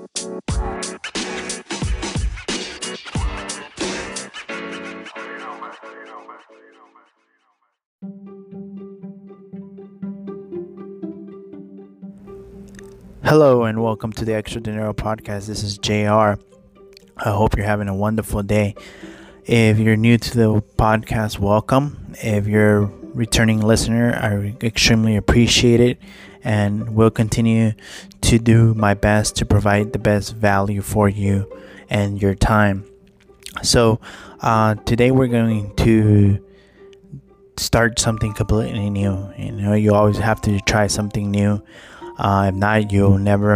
Hello and welcome to the Extra Dinero podcast. This is JR. I hope you're having a wonderful day. If you're new to the podcast, welcome. If you're a returning listener, I extremely appreciate it and will continue to do my best to provide the best value for you and your time. So today we're going to start something completely new. You always have to try something new. If not, you'll never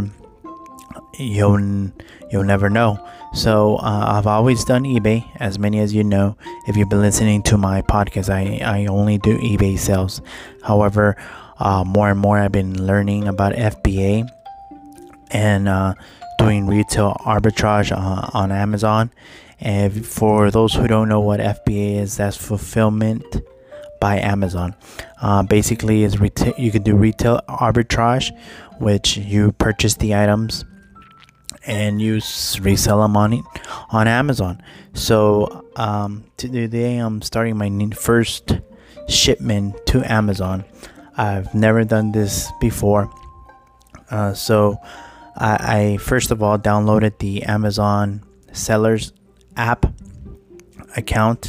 know. So I've always done eBay, as many as you know. If you've been listening to my podcast, I only do eBay sales. However, more and more I've been learning about FBA and doing retail arbitrage on Amazon. And for those who don't know what FBA is, that's fulfillment by Amazon. Basically is you can do retail arbitrage, which you purchase the items and you resell them on Amazon. So today I'm starting my first shipment to Amazon. I've never done this before, so I first of all downloaded the Amazon sellers app account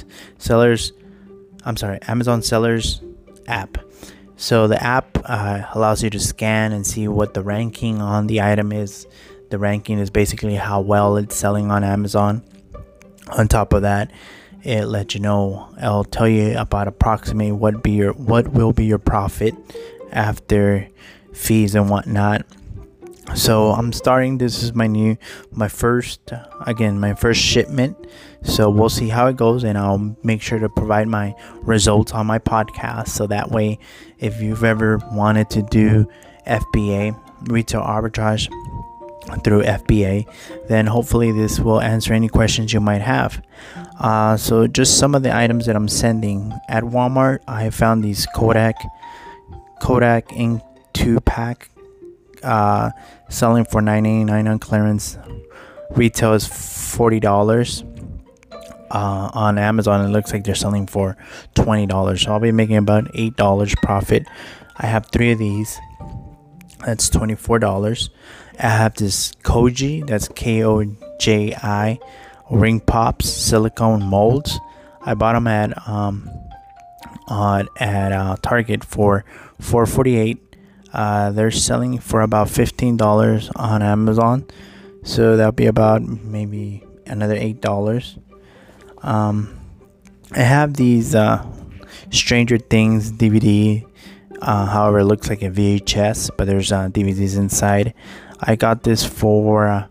Amazon sellers app. So the app allows you to scan and see what the ranking on the item is. The ranking is basically how well it's selling on Amazon. On top of that, it'll tell you about approximately what will be your profit after fees and whatnot. So I'm starting. This is my first shipment. So we'll see how it goes, and I'll make sure to provide my results on my podcast. So that way, if you've ever wanted to do FBA, retail arbitrage through FBA, then hopefully this will answer any questions you might have. So just some of the items that I'm sending at Walmart. I found these Kodak ink 2-pack. Selling for $9.89 on clearance. Retail is $40. On Amazon it looks like they're selling for $20, so I'll be making about $8 profit. I have 3 of these. That's $24. I have this Koji, that's Koji ring pops silicone molds. I bought them at Target for $4.48. They're selling for about $15 on Amazon, so that'll be about maybe another $8. I have these Stranger Things DVD. However, it looks like a VHS, but there's DVDs inside. I got this for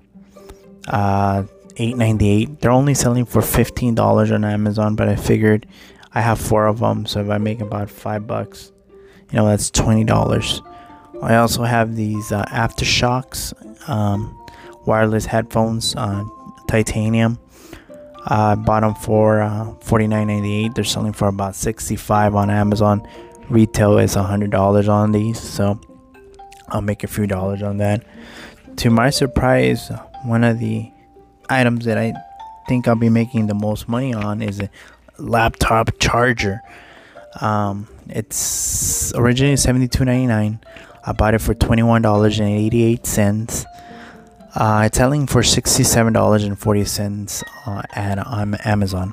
$8.98. They're only selling for $15 on Amazon, but I figured I have 4 of them, so if I make about $5, that's $20. I also have these Aftershokz wireless headphones, titanium. I bought them for $49.98. They're selling for about $65 on Amazon. Retail is $100 on these, so I'll make a few dollars on that. To my surprise, one of the items that I think I'll be making the most money on is a laptop charger. It's originally $72.99. I bought it for $21.88. It's selling for $67.40 on Amazon.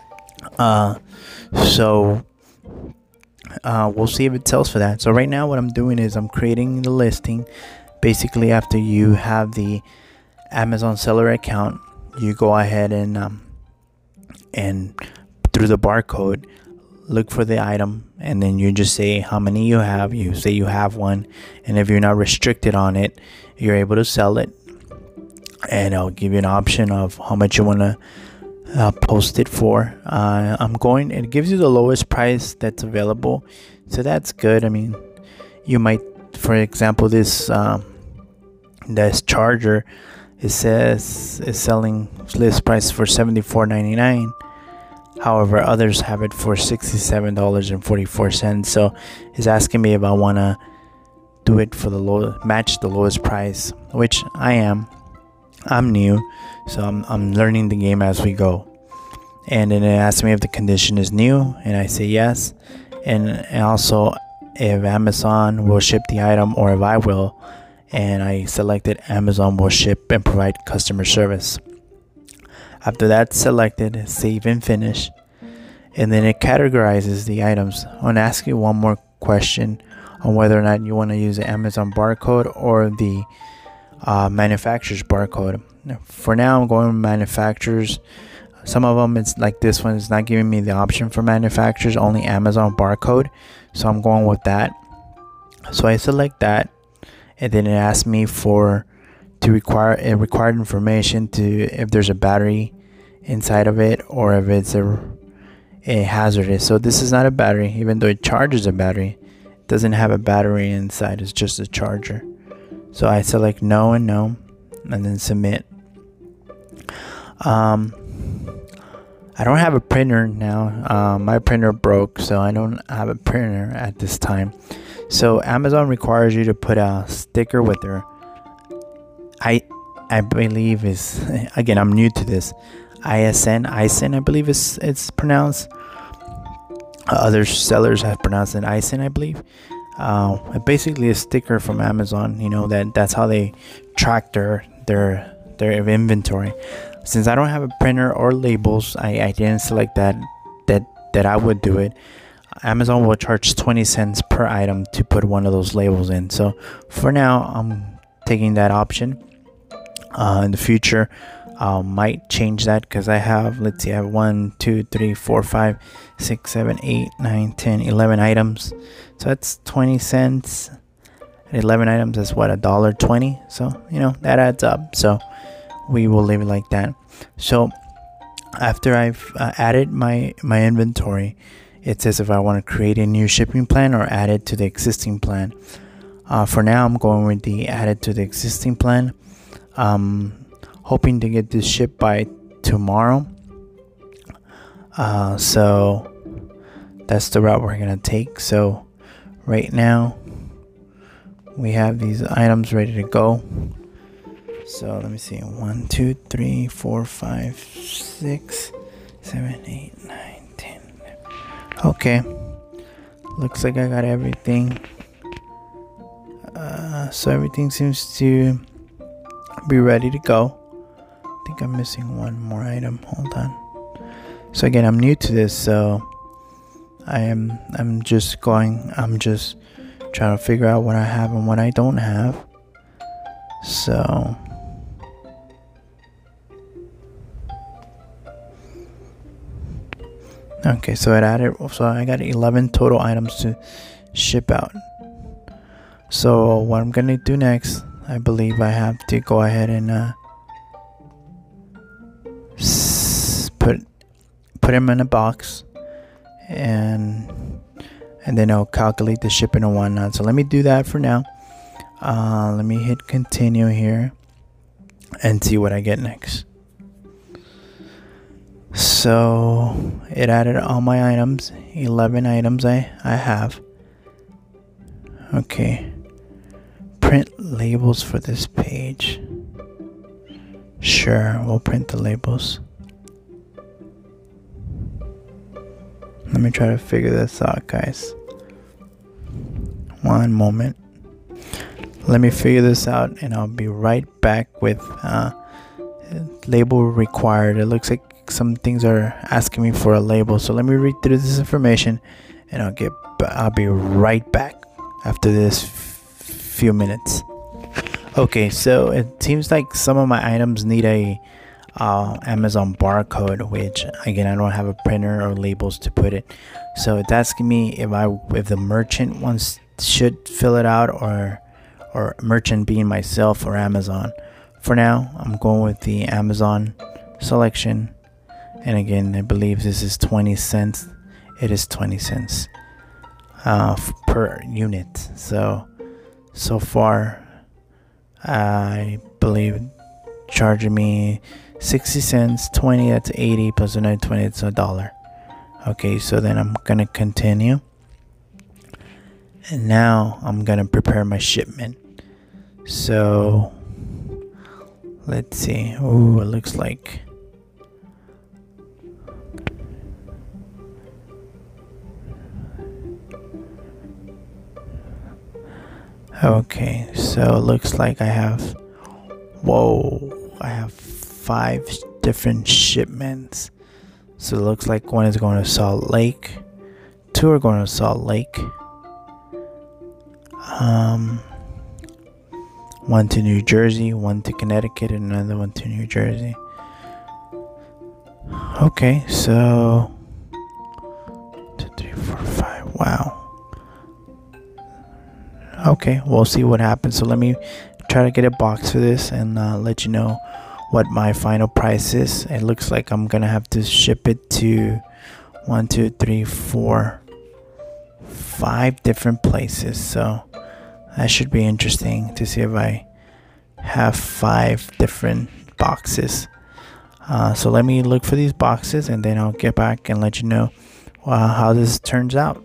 So we'll see if it sells for that. So right now what I'm doing is I'm creating the listing. Basically, after you have the Amazon seller account, you go ahead and through the barcode, look for the item, and then you just say how many you have. You say you have one, and if you're not restricted on it, you're able to sell it, and I'll give you an option of how much you want to post it for. It gives you the lowest price that's available, so that's good. I mean, you might, for example, this charger, it says it's selling list price for $74.99. However, others have it for $67.44. So it's asking me if I want to do it for match the lowest price, which I am. I'm new, so I'm learning the game as we go. And then it asks me if the condition is new, and I say yes. And also if Amazon will ship the item or if I will, and I selected Amazon will ship and provide customer service. After that's selected, save and finish, and then it categorizes the items. I want to ask you one more question on whether or not you want to use the Amazon barcode or the manufacturer's barcode. For now, I'm going with manufacturers. Some of them, it's like this one, is not giving me the option for manufacturers, only Amazon barcode. So I'm going with that. So I select that, and then it asks me required information to if there's a battery inside of it or if it's a hazardous. So this is not a battery, even though it charges a battery. It doesn't have a battery inside, it's just a charger. So I select no and no, and then submit. I don't have a printer now. My printer broke, so I don't have a printer at this time. So Amazon requires you to put a sticker with their I believe is, again, I'm new to this, ISN I believe it's pronounced. Other sellers have pronounced it ISN, I believe. Basically a sticker from Amazon, that's how they track their inventory. Since I don't have a printer or labels, I didn't select that I would do it. Amazon will charge 20 cents per item to put one of those labels in. So for now, I'm taking that option. In the future, might change that because I have, let's see, I have 1, 2, 3, 4, 5, 6, 7, 8, 9, 10, 11 items. So that's 20 cents. 11 items is what, $1.20. So that adds up. So we will leave it like that. So after I've added my inventory, it says if I want to create a new shipping plan or add it to the existing plan. For now, I'm going with the added to the existing plan. Hoping to get this shipped by tomorrow. So that's the route we're gonna take. So right now we have these items ready to go. So let me see, 1, 2, 3, 4, 5, 6, 7, 8, 9, 10. Okay, looks like I got everything. So everything seems to be ready to go. I think I'm missing one more item. Hold on. So again, I'm new to this, so I'm just trying to figure out what I have and what I don't have. So okay, so I got 11 total items to ship out. So what I'm gonna do next, I believe I have to go ahead and put them in a box, and then I'll calculate the shipping and whatnot. So let me do that for now. Let me hit continue here and see what I get next. So it added all my items, 11 items I have. Okay, print labels for this page. Sure, we'll print the labels. Let me try to figure this out, guys. One moment. Let me figure this out, and I'll be right back with label required. It looks like some things are asking me for a label, so let me read through this information, and I'll be right back after this few minutes. Okay, so it seems like some of my items need a Amazon barcode, which again, I don't have a printer or labels to put it. So it's asking me if the merchant should fill it out, or merchant being myself or Amazon. For now, I'm going with the Amazon selection, and again, I believe this is 20 cents. It is 20 cents per unit. So far, I believe charging me 60 cents, 20, that's 80, plus another 20, it's $1. Okay, so then I'm gonna continue, and now I'm gonna prepare my shipment. So Let's see. Oh, it looks like. Okay, so it looks like I have. Whoa, I have 5 different shipments. So it looks like one is going to Salt Lake, 2 are going to Salt Lake, 1 to New Jersey, 1 to Connecticut, and another 1 to New Jersey. Okay, so 2, 3, 4, 5. Wow. Okay, we'll see what happens. So let me try to get a box for this and let you know what my final price is. It looks like I'm gonna have to ship it to 1, 2, 3, 4, 5 different places. So that should be interesting to see if I have 5 different boxes. So let me look for these boxes and then I'll get back and let you know how this turns out.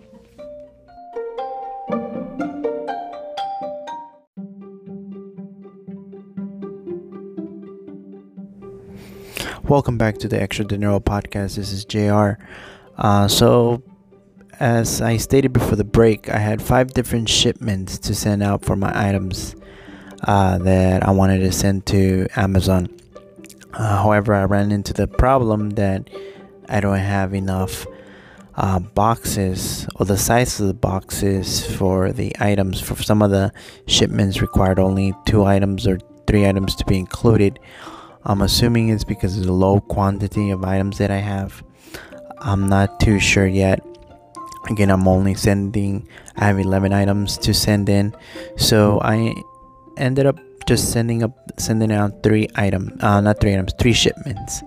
Welcome back to the Extra Dinero podcast. This is JR. So as I stated before the break, I had 5 different shipments to send out for my items that I wanted to send to Amazon. However, I ran into the problem that I don't have enough boxes, or the size of the boxes for the items. For some of the shipments required only 2 items or 3 items to be included. I'm assuming it's because of the low quantity of items that I have. I'm not too sure yet. Again, I have 11 items to send in. So I ended up just sending out 3 shipments.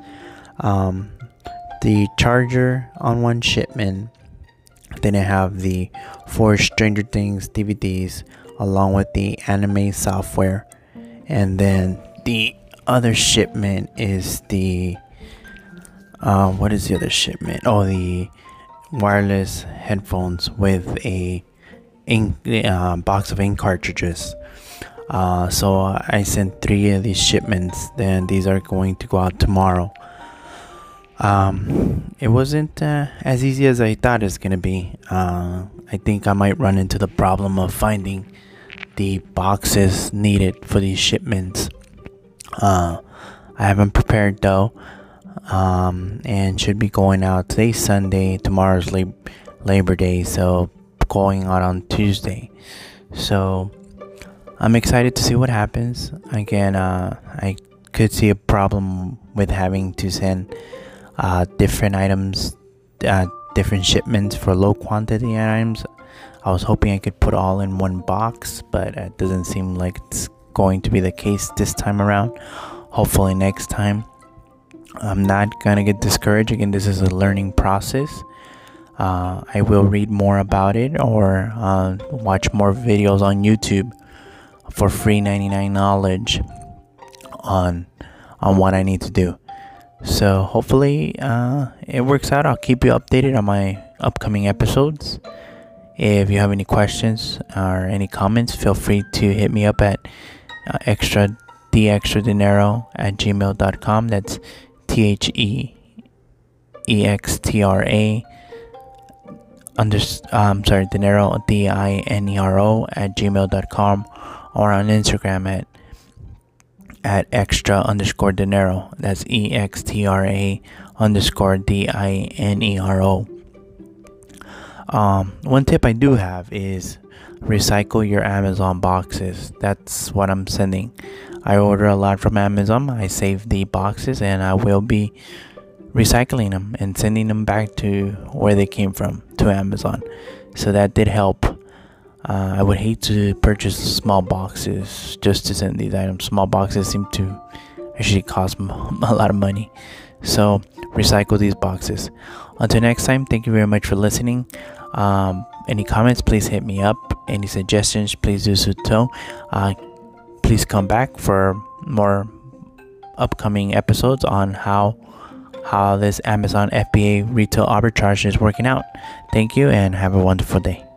The charger on 1 shipment. Then I have the 4 Stranger Things DVDs along with the anime software. And then the other shipment is the what is the other shipment? Oh, the wireless headphones with a box of ink cartridges. So I sent 3 of these shipments. Then these are going to go out tomorrow. It wasn't as easy as I thought it's gonna be. I think I might run into the problem of finding the boxes needed for these shipments. I haven't prepared though, and should be going out. Today's Sunday, tomorrow's Labor Day, so going out on Tuesday. So I'm excited to see what happens. Again, I could see a problem with having to send different items, different shipments for low quantity items. I was hoping I could put all in one box, but it doesn't seem like it's going to be the case this time around. Hopefully next time. I'm not gonna get discouraged. Again, this is a learning process. I will read more about it or watch more videos on YouTube for free 99 knowledge on what I need to do. So hopefully it works out. I'll keep you updated on my upcoming episodes. If you have any questions or any comments, feel free to hit me up at extradinero@gmail.com. That's THEEXTRA dinero DINERO@gmail.com, or on Instagram at extra_dinero. That's EXTRA_DINERO. One tip I do have is recycle your Amazon boxes. That's what I'm sending. I order a lot from Amazon. I save the boxes and I will be recycling them and sending them back to where they came from, to Amazon. So that did help. I would hate to purchase small boxes just to send these items. Small boxes seem to actually cost a lot of money. So recycle these boxes. Until next time, thank you very much for listening. Any comments, please hit me up. Any suggestions, please do so. Please come back for more upcoming episodes on how this Amazon FBA retail arbitrage is working out. Thank you and have a wonderful day.